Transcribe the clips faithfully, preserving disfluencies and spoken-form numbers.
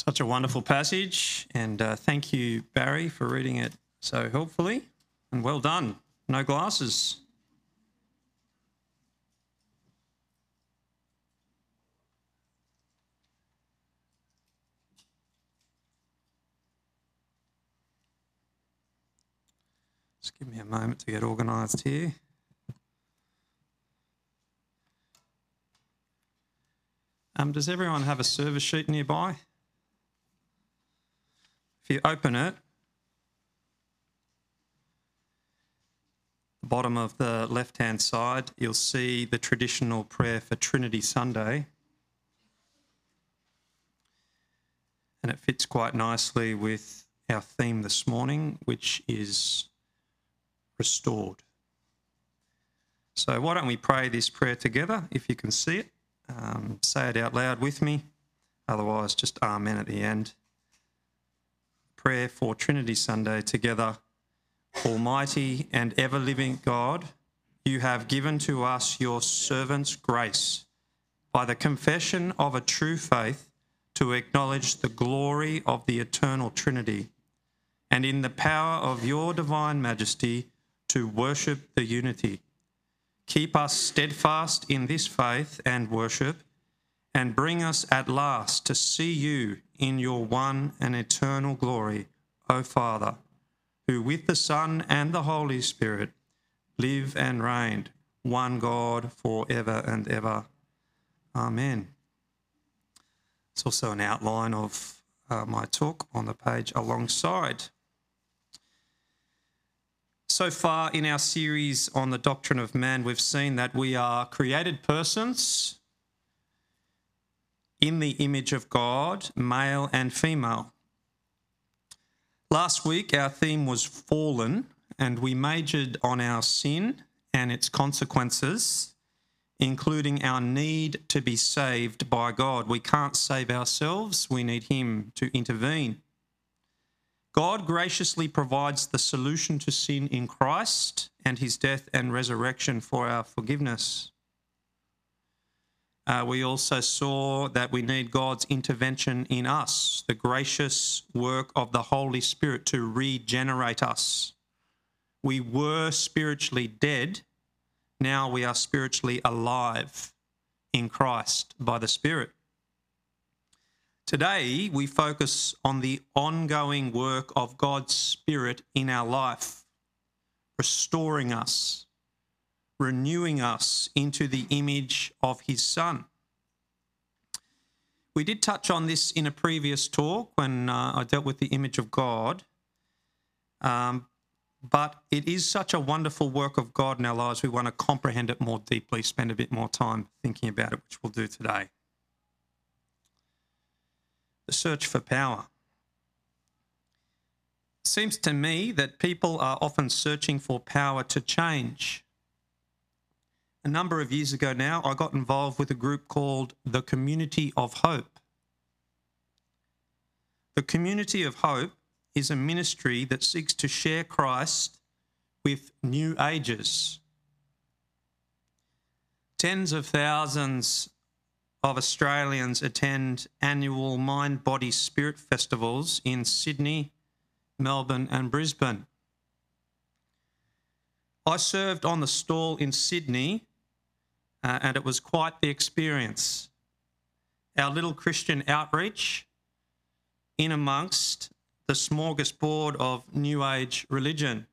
Such a wonderful passage, and uh, thank you, Barry, for reading it so helpfully, and well done. No glasses. Just give me a moment to get organised here. Um, does everyone have a service sheet nearby? If you open it, the bottom of the left-hand side, you'll see the traditional prayer for Trinity Sunday. And it fits quite nicely with our theme this morning, which is restored. So why don't we pray this prayer together, if you can see it. Um, say it out loud with me. Otherwise, just amen at the end. Prayer for Trinity Sunday together. Almighty and ever-living God, you have given to us your servants grace by the confession of a true faith to acknowledge the glory of the eternal Trinity, and in the power of your divine majesty to worship the unity. Keep us steadfast in this faith and worship, and bring us at last to see you in your one and eternal glory, O Father, who with the Son and the Holy Spirit live and reign, one God for ever and ever. Amen. It's also an outline of uh, my talk on the page alongside. So far in our series on the doctrine of man, we've seen that we are created persons in the image of God, male and female. Last week, our theme was fallen, and we majored on our sin and its consequences, including our need to be saved by God. We can't save ourselves. We need Him to intervene. God graciously provides the solution to sin in Christ and His death and resurrection for our forgiveness. Uh, we also saw that we need God's intervention in us, the gracious work of the Holy Spirit to regenerate us. We were spiritually dead. Now we are spiritually alive in Christ by the Spirit. Today, we focus on the ongoing work of God's Spirit in our life, restoring us, renewing us into the image of His Son. We did touch on this in a previous talk when uh, I dealt with the image of God, um, but it is such a wonderful work of God in our lives, we want to comprehend it more deeply, spend a bit more time thinking about it, which we'll do today. The search for power. It seems to me that people are often searching for power to change. A number of years ago now, I got involved with a group called the Community of Hope. The Community of Hope is a ministry that seeks to share Christ with new ages. Tens of thousands of Australians attend annual Mind, Body, Spirit festivals in Sydney, Melbourne and Brisbane. I served on the stall in Sydney uh, and it was quite the experience. Our little Christian outreach in amongst the smorgasbord of New Age religion,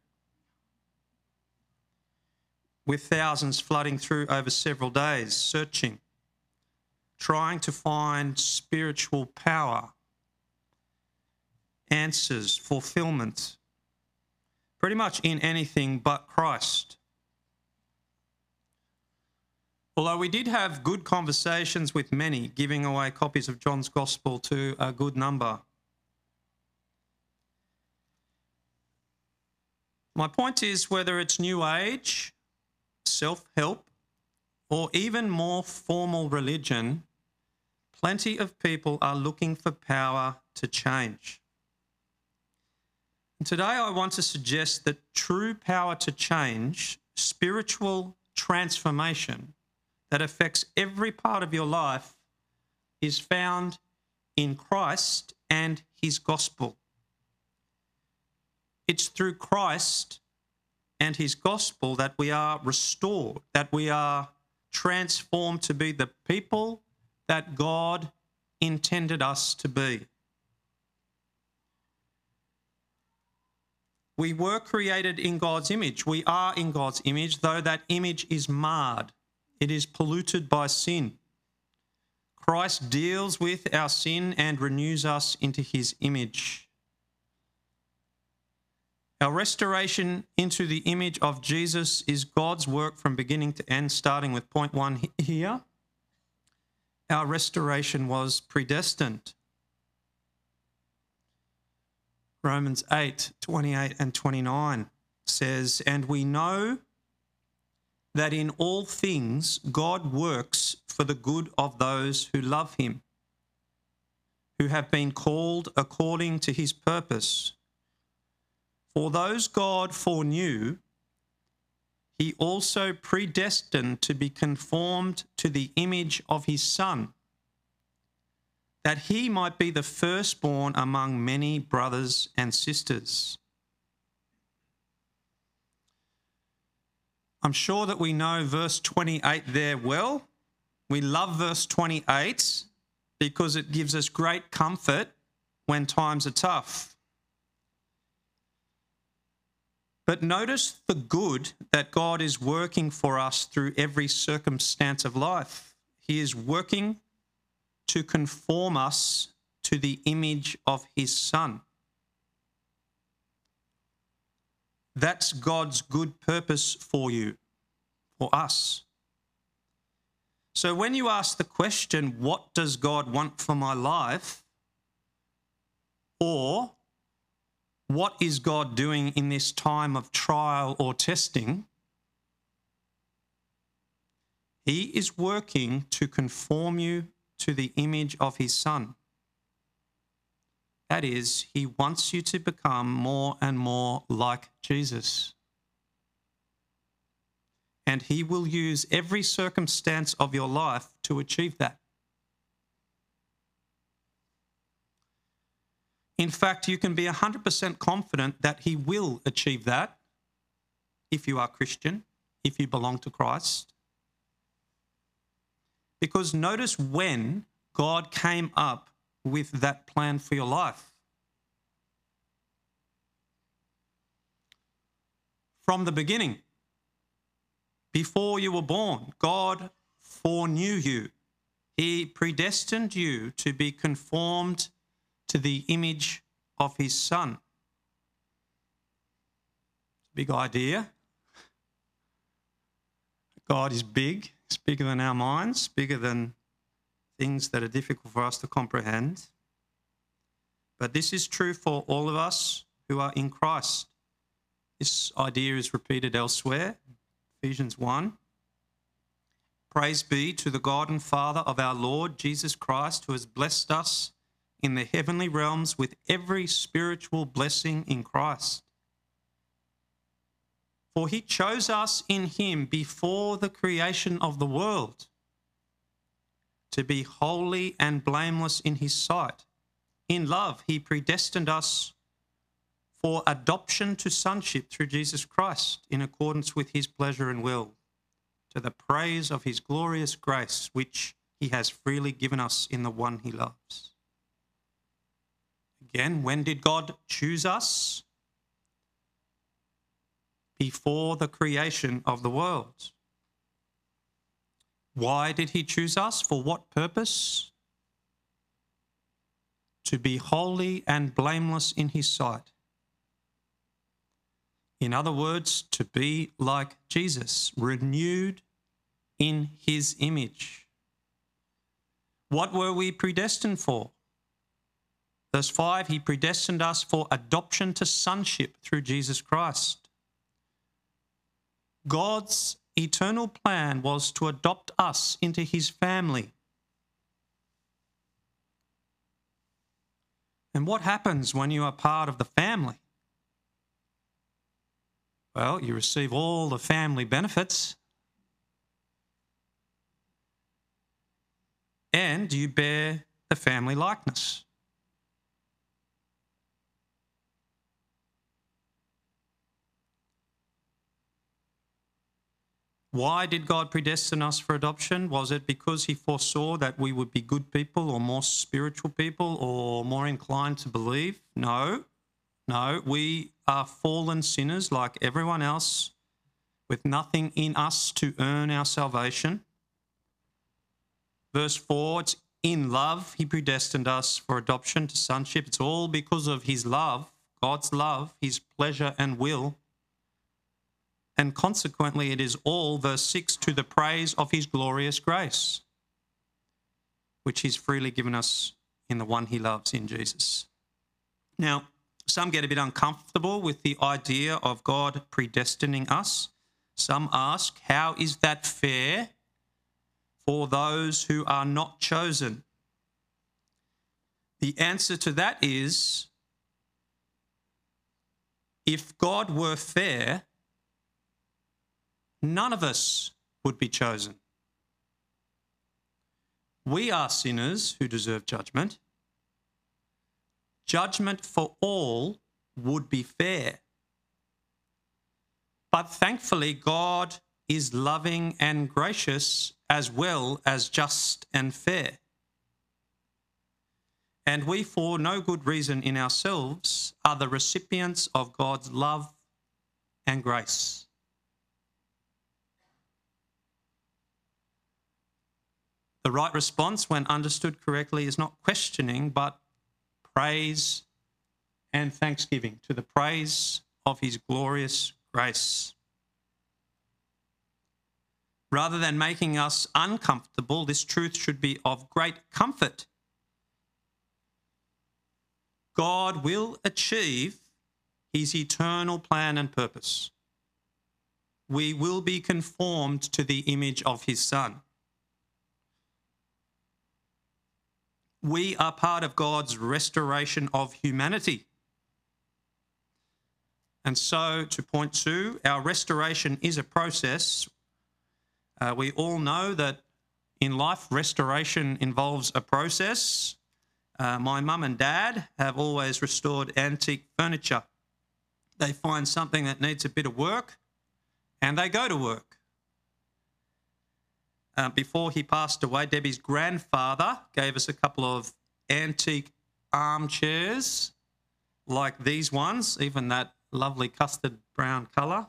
with thousands flooding through over several days, searching, trying to find spiritual power, answers, fulfillment, pretty much in anything but Christ. Although we did have good conversations with many, giving away copies of John's Gospel to a good number. My point is, whether it's New Age, self-help, or even more formal religion, plenty of people are looking for power to change. And today I want to suggest that true power to change, spiritual transformation that affects every part of your life, is found in Christ and his gospel. It's through Christ and his gospel that we are restored, that we are transformed to be the people that God intended us to be. We were created in God's image. We are in God's image, though that image is marred. It is polluted by sin. Christ deals with our sin and renews us into his image. Our restoration into the image of Jesus is God's work from beginning to end, starting with point one here. Our restoration was predestined. Romans eight, twenty-eight and twenty-nine says, "And we know that in all things God works for the good of those who love him, who have been called according to his purpose. For those God foreknew, he also predestined to be conformed to the image of his Son, that he might be the firstborn among many brothers and sisters." I'm sure that we know verse twenty-eight there well. We love verse twenty-eight because it gives us great comfort when times are tough. But notice the good that God is working for us through every circumstance of life. He is working to conform us to the image of his Son. That's God's good purpose for you, for us. So when you ask the question, what does God want for my life? Or what is God doing in this time of trial or testing? He is working to conform you to the image of his Son. That is, he wants you to become more and more like Jesus. And he will use every circumstance of your life to achieve that. In fact, you can be one hundred percent confident that he will achieve that if you are Christian, if you belong to Christ. Because notice when God came up with that plan for your life. From the beginning, before you were born, God foreknew you. He predestined you to be conformed to the image of his Son. Big idea. God is big. It's bigger than our minds, bigger than things that are difficult for us to comprehend. But this is true for all of us who are in Christ. This idea is repeated elsewhere. Ephesians one. Praise be to the God and Father of our Lord Jesus Christ, who has blessed us in the heavenly realms with every spiritual blessing in Christ. For he chose us in him before the creation of the world to be holy and blameless in his sight. In love, he predestined us for adoption to sonship through Jesus Christ in accordance with his pleasure and will, to the praise of his glorious grace, which he has freely given us in the one he loves. Again, when did God choose us? Before the creation of the world. Why did he choose us? For what purpose? To be holy and blameless in his sight. In other words, to be like Jesus, renewed in his image. What were we predestined for? Verse five, he predestined us for adoption to sonship through Jesus Christ. God's eternal plan was to adopt us into his family. And what happens when you are part of the family? Well, you receive all the family benefits and you bear the family likeness. Why did God predestine us for adoption? Was it because he foresaw that we would be good people or more spiritual people or more inclined to believe? No, no. We are fallen sinners like everyone else with nothing in us to earn our salvation. Verse four, it's in love he predestined us for adoption to sonship. It's all because of his love, God's love, his pleasure and will. And consequently, it is all, verse six, to the praise of his glorious grace, which he's freely given us in the one he loves, in Jesus. Now, some get a bit uncomfortable with the idea of God predestining us. Some ask, how is that fair for those who are not chosen? The answer to that is, if God were fair, none of us would be chosen. We are sinners who deserve judgment. Judgment for all would be fair. But thankfully, God is loving and gracious as well as just and fair. And we, for no good reason in ourselves, are the recipients of God's love and grace. The right response, when understood correctly, is not questioning, but praise and thanksgiving to the praise of his glorious grace. Rather than making us uncomfortable, this truth should be of great comfort. God will achieve his eternal plan and purpose. We will be conformed to the image of his Son. We are part of God's restoration of humanity. And so, to point two, our restoration is a process. Uh, we all know that in life, restoration involves a process. Uh, my mum and dad have always restored antique furniture. They find something that needs a bit of work and they go to work. Uh, before he passed away, Debbie's grandfather gave us a couple of antique armchairs like these ones, even that lovely custard brown colour.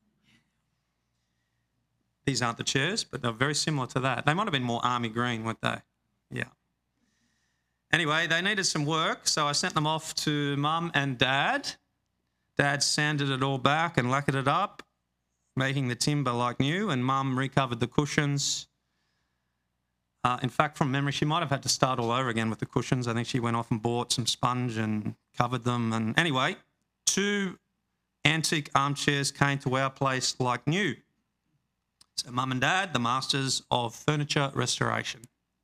These aren't the chairs, but they're very similar to that. They might have been more army green, weren't they? Yeah. Anyway, they needed some work, so I sent them off to Mum and Dad. Dad sanded it all back and lacquered it up, making the timber like new, and Mum recovered the cushions. Uh, in fact, from memory, she might have had to start all over again with the cushions. I think she went off and bought some sponge and covered them. And anyway, two antique armchairs came to our place like new. So Mum and Dad, the masters of furniture restoration.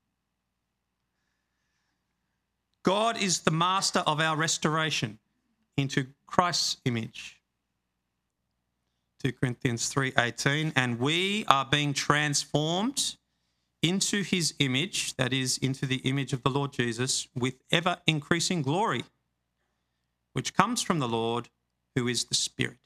God is the master of our restoration into Christ's image. two Corinthians three eighteen, and we are being transformed into his image, that is, into the image of the Lord Jesus, with ever increasing glory, which comes from the Lord, who is the Spirit.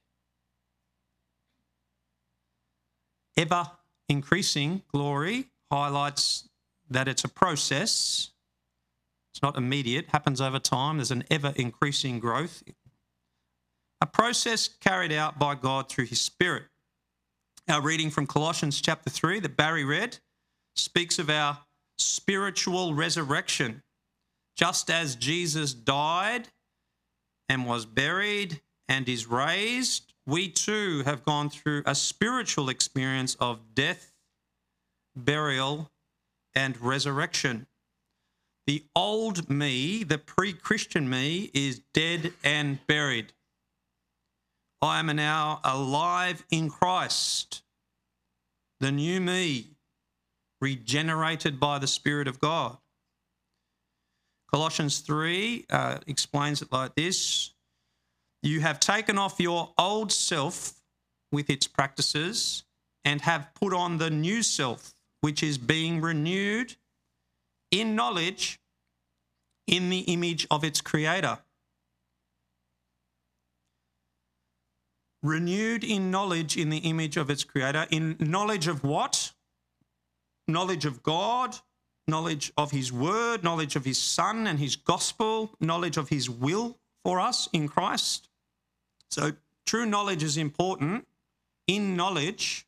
Ever increasing glory highlights that it's a process. It's not immediate, happens over time. There's an ever increasing growth. A process carried out by God through his Spirit. Our reading from Colossians chapter three that Barry read speaks of our spiritual resurrection. Just as Jesus died and was buried and is raised, we too have gone through a spiritual experience of death, burial, and resurrection. The old me, the pre-Christian me, is dead and buried. I am now alive in Christ. The new me, regenerated by the Spirit of God. Colossians three uh, explains it like this. You have taken off your old self with its practices and have put on the new self, which is being renewed in knowledge in the image of its creator. renewed in knowledge in the image of its creator. In knowledge of what? Knowledge of God, knowledge of his word, knowledge of his son and his gospel, knowledge of his will for us in Christ. So true knowledge is important. In knowledge.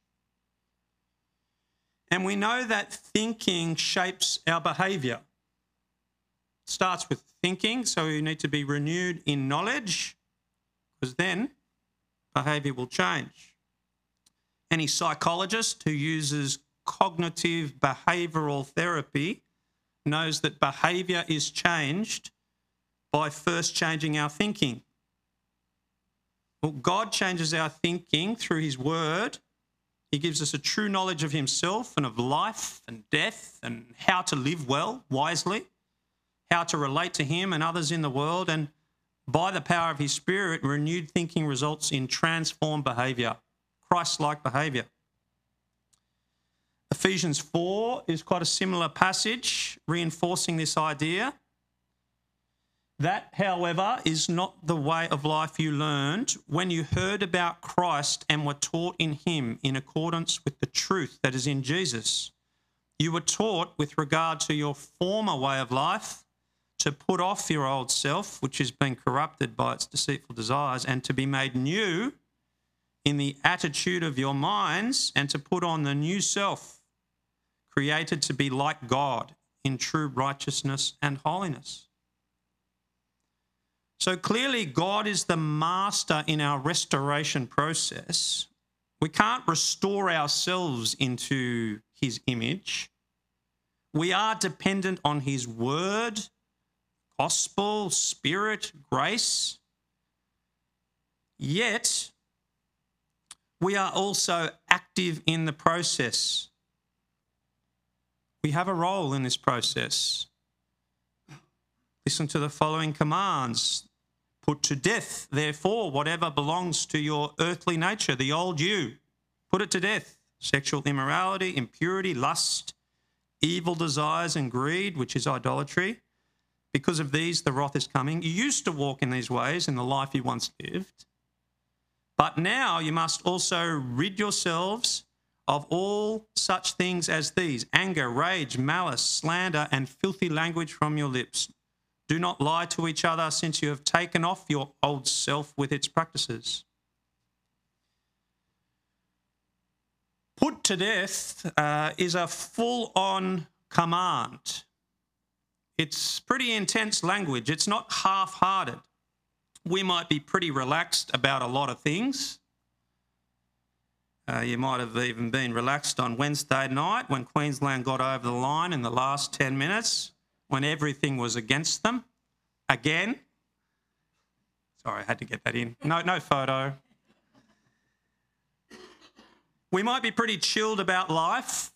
And we know that thinking shapes our behaviour. It starts with thinking, so we need to be renewed in knowledge, because then behaviour will change. Any psychologist who uses cognitive behavioural therapy knows that behaviour is changed by first changing our thinking. Well, God changes our thinking through his word. He gives us a true knowledge of himself and of life and death and how to live well, wisely, how to relate to him and others in the world. And by the power of his Spirit, renewed thinking results in transformed behaviour, Christ-like behaviour. Ephesians four is quite a similar passage, reinforcing this idea. That, however, is not the way of life you learned when you heard about Christ and were taught in him in accordance with the truth that is in Jesus. You were taught with regard to your former way of life to put off your old self, which has been corrupted by its deceitful desires, and to be made new in the attitude of your minds, and to put on the new self, created to be like God in true righteousness and holiness. So clearly, God is the master in our restoration process. We can't restore ourselves into his image. We are dependent on his word, gospel, spirit, grace. Yet, we are also active in the process. We have a role in this process. Listen to the following commands. Put to death, therefore, whatever belongs to your earthly nature, the old you. Put it to death. Sexual immorality, impurity, lust, evil desires and greed, which is idolatry. Because of these, the wrath is coming. You used to walk in these ways in the life you once lived. But now you must also rid yourselves of all such things as these: anger, rage, malice, slander, and filthy language from your lips. Do not lie to each other, since you have taken off your old self with its practices. Put to death uh, is a full-on command. It's pretty intense language. It's not half-hearted. We might be pretty relaxed about a lot of things. Uh, you might have even been relaxed on Wednesday night when Queensland got over the line in the last ten minutes. When everything was against them, again. Sorry, I had to get that in. No, no photo. We might be pretty chilled about life,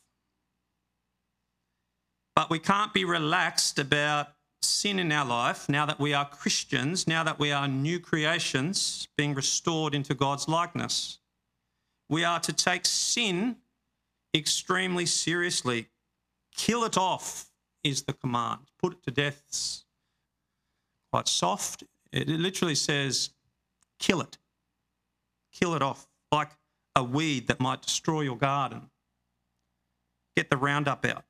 but we can't be relaxed about sin in our life now that we are Christians, now that we are new creations being restored into God's likeness. We are to take sin extremely seriously. Kill it off is the command. Put it to death. It's quite soft. It literally says, kill it. Kill it off, like a weed that might destroy your garden. Get the Roundup out.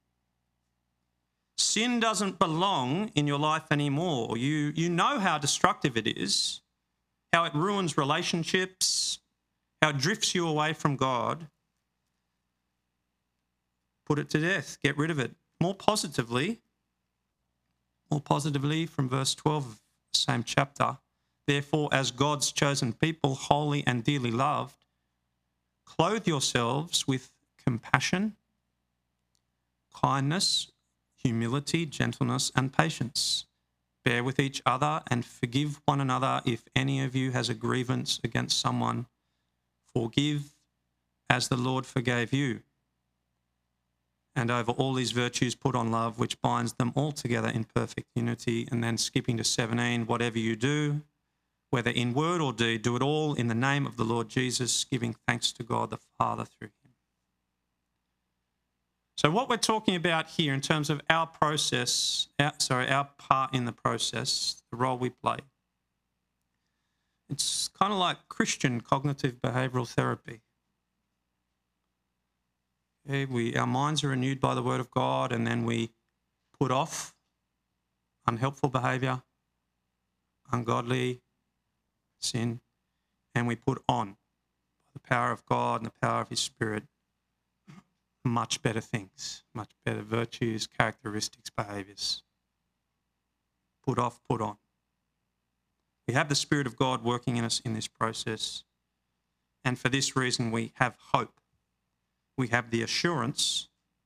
Sin doesn't belong in your life anymore. You, you know how destructive it is, how it ruins relationships, how it drifts you away from God. Put it to death. Get rid of it. More positively, more positively from verse twelve of the same chapter, therefore, as God's chosen people, holy and dearly loved, clothe yourselves with compassion, kindness, humility, gentleness, and patience. Bear with each other and forgive one another if any of you has a grievance against someone. Forgive as the Lord forgave you. And over all these virtues put on love, which binds them all together in perfect unity. And then skipping to seventeen, whatever you do, whether in word or deed, do it all in the name of the Lord Jesus, giving thanks to God the Father through him. So what we're talking about here in terms of our process, our, sorry, our part in the process, the role we play, It's kind of like Christian cognitive behavioural therapy. Okay, we, our minds are renewed by the Word of God, and then we put off unhelpful behaviour, ungodly sin, and we put on, by the power of God and the power of His Spirit, much better things, much better virtues, characteristics, behaviours. Put off, put on. We have the Spirit of God working in us in this process, and for this reason we have hope. We have the assurance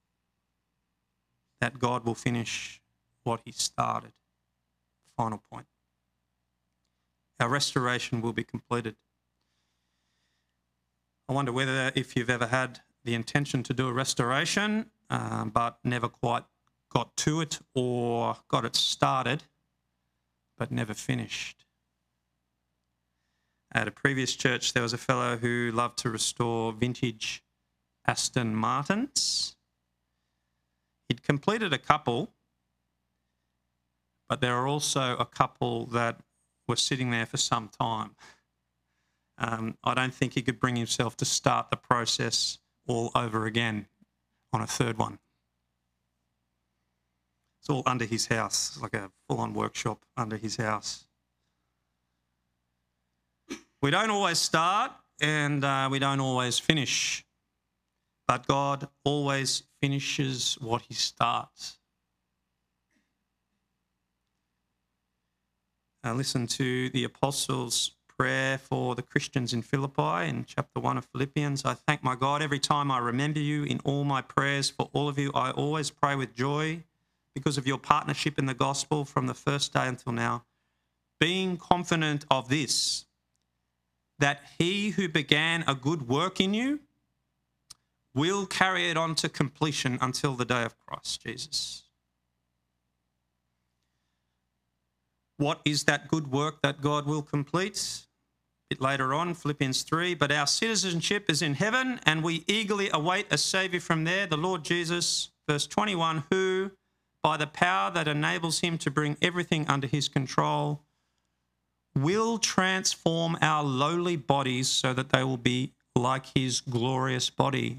that God will finish what He started. Final point. Our restoration will be completed. I wonder whether if you've ever had the intention to do a restoration, um, but never quite got to it, or got it started, but never finished. At a previous church, there was a fellow who loved to restore vintage Aston Martins. He'd completed a couple, but there are also a couple that were sitting there for some time. Um, I don't think he could bring himself to start the process all over again on a third one. It's all under his house, like a full-on workshop under his house. We don't always start, and uh, we don't always finish, but God always finishes what He starts. Uh, listen to the Apostles' prayer for the Christians in Philippi in chapter one of Philippians. I thank my God every time I remember you in all my prayers. For all of you, I always pray with joy because of your partnership in the gospel from the first day until now, being confident of this, that He who began a good work in you will carry it on to completion until the day of Christ Jesus. What is that good work that God will complete? A bit later on, Philippians three, but our citizenship is in heaven, and we eagerly await a Saviour from there, the Lord Jesus, verse twenty-one, who, by the power that enables Him to bring everything under His control, will transform our lowly bodies so that they will be like His glorious body.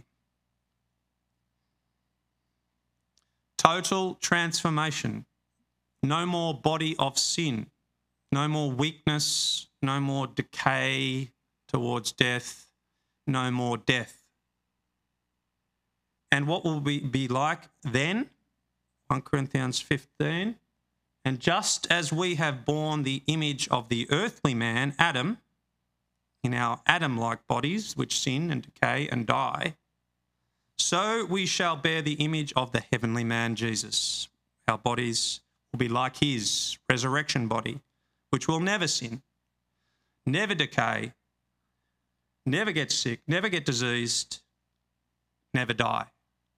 Total transformation. No more body of sin. No more weakness. No more decay towards death. No more death. And what will we be like then? First Corinthians fifteen. And just as we have borne the image of the earthly man, Adam, in our Adam-like bodies, which sin and decay and die, so we shall bear the image of the heavenly man, Jesus. Our bodies will be like His resurrection body, which will never sin, never decay, never get sick, never get diseased, never die.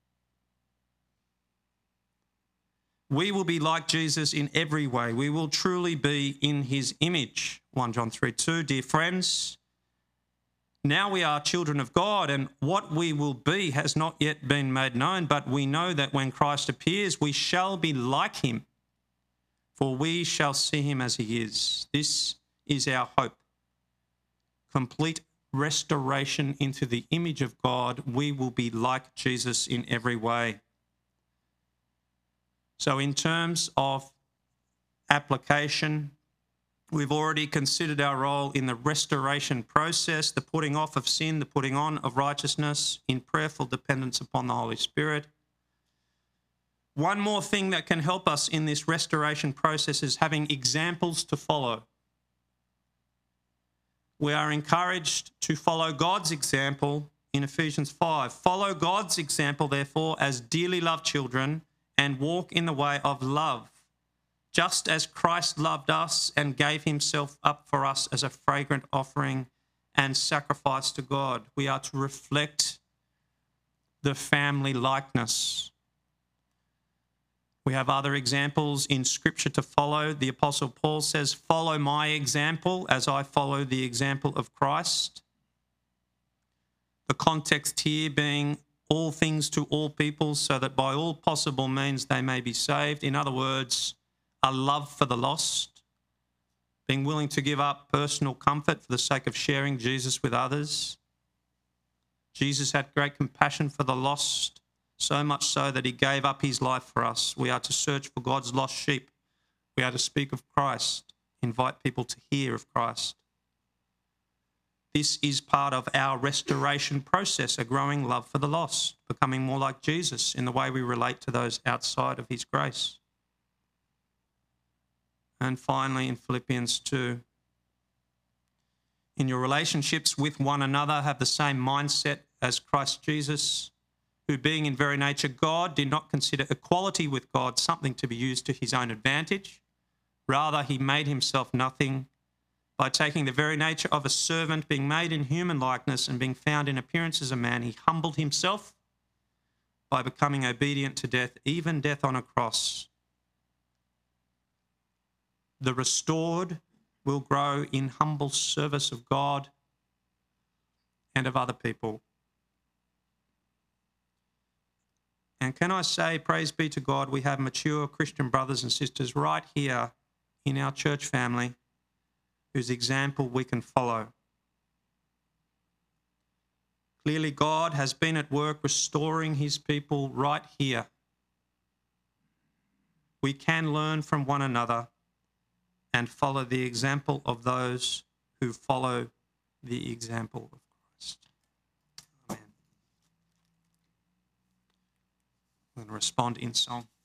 We will be like Jesus in every way. We will truly be in His image. First John three two, dear friends, now we are children of God, and what we will be has not yet been made known, but we know that when Christ appears, we shall be like Him, for we shall see Him as He is. This is our hope. Complete restoration into the image of God. We will be like Jesus in every way. So in terms of application, we've already considered our role in the restoration process, the putting off of sin, the putting on of righteousness in prayerful dependence upon the Holy Spirit. One more thing that can help us in this restoration process is having examples to follow. We are encouraged to follow God's example in Ephesians five. Follow God's example, therefore, as dearly loved children, and walk in the way of love, just as Christ loved us and gave Himself up for us as a fragrant offering and sacrifice to God. We are to reflect the family likeness. We have other examples in Scripture to follow. The Apostle Paul says, follow my example as I follow the example of Christ. The context here being all things to all people, so that by all possible means they may be saved. In other words, a love for the lost. being willing to give up personal comfort for the sake of sharing Jesus with others. Jesus had great compassion for the lost, so much so that he gave up his life for us. We are to search for God's lost sheep. We are to speak of Christ, invite people to hear of Christ. This is part of our restoration process, a growing love for the lost, becoming more like Jesus in the way we relate to those outside of his grace. And finally, in Philippians two, in your relationships with one another, have the same mindset as Christ Jesus, who being in very nature God, did not consider equality with God something to be used to his own advantage. Rather, he made himself nothing by taking the very nature of a servant, being made in human likeness and being found in appearance as a man. He humbled himself by becoming obedient to death, even death on a cross. The restored will grow in humble service of God and of other people. And can I say, praise be to God, we have mature Christian brothers and sisters right here in our church family whose example we can follow. Clearly, God has been at work restoring his people right here. We can learn from one another and follow the example of those who follow the example of Christ. Amen. I'm going to respond in song.